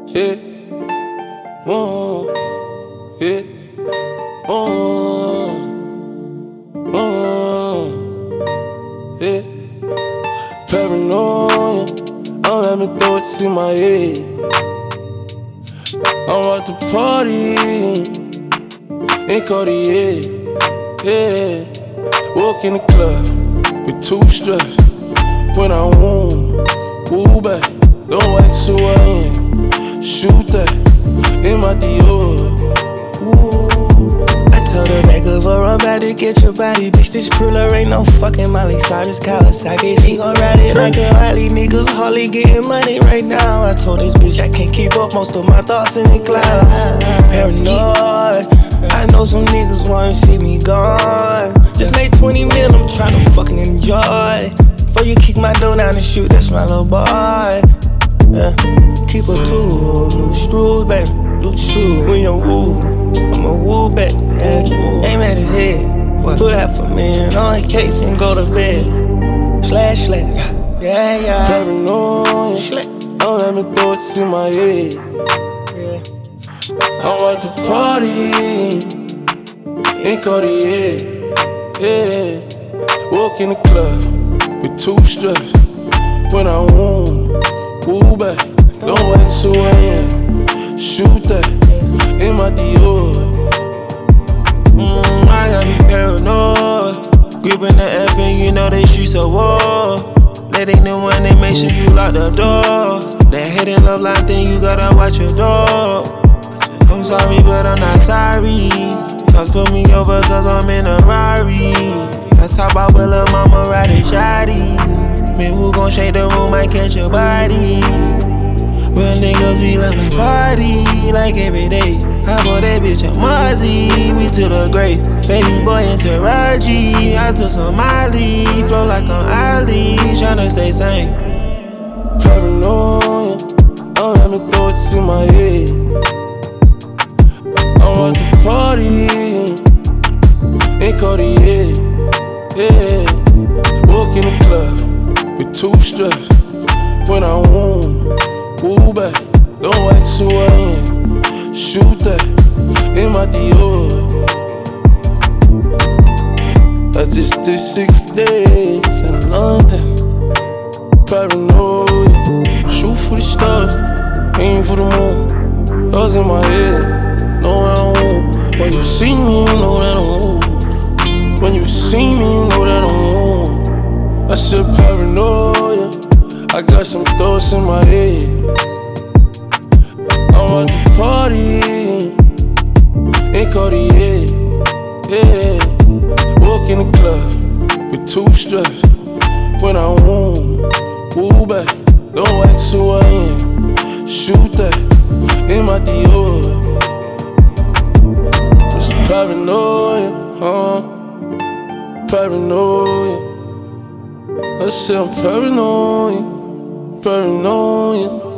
yeah, yeah, yeah. Paranoia, don't let me throw it to my head. I'm at the party in Cartier, yeah. Walk in the club with two straps. When I woo back, don't ask who I am. Shoot that in my Dior. I told her back up or I'm about to get your body. Bitch, this cruller ain't no fucking Molly. Cyrus Kawasaki, she gon' ride it like a Harley. Niggas hardly getting money right now. I told this bitch I can't keep up, most of my thoughts in the clouds. Paranoid, I know some niggas wanna see me gone. Just made 20 mil, I'm tryna fucking enjoy. Before you kick my door down and shoot, that's my little boy. Yeah. Keep a tool, loose screws, baby, loose screws. When you woo, I'ma woo back, yeah. Aim at his head, put half a million on his case and go to bed. Slash, yeah. Paranoia, don't let me throw it to my head. Yeah. I'm at the party in Cartier, yeah. Walk in the club with two straps. When I woo back, don't ask who I am. Shoot that in my Dior. I gotta be paranoid. Gripping the F and you know they streets of war. Letting the one that make sure you lock the door. That hate and love line thing, you gotta watch your door. I'm sorry, but I'm not sorry. Cause put me over cause I'm in a Rari. I talk about with lil' mama riding shoddy. Man, who gon' shake the room, might catch your body. Real niggas, we love to party like every day. I bought that bitch a Mozzie, we to the grave. Baby boy into Raji, I took some Molly. Flow like an Ali, tryna stay sane. Paranoia, don't let me throw it to my head. I'm at the party in Cartier, yeah. Walk in the club with two straps. When I woo back, don't ask who I am. Shoot that in my Dior. I just did 6 days in London. Paranoia, shoot for the stars, aim for the moon. Yours in my head, know that I won't. When you see me, you know that I won't. When you see me, you know that I won't. I said paranoia, I got some thoughts in my head. I'm at the party in Cartier, yeah. Walk in the club with two straps. When I woo back, don't ask who I am. Shoot that in my Dior. It's paranoia, paranoia. I said I'm paranoia.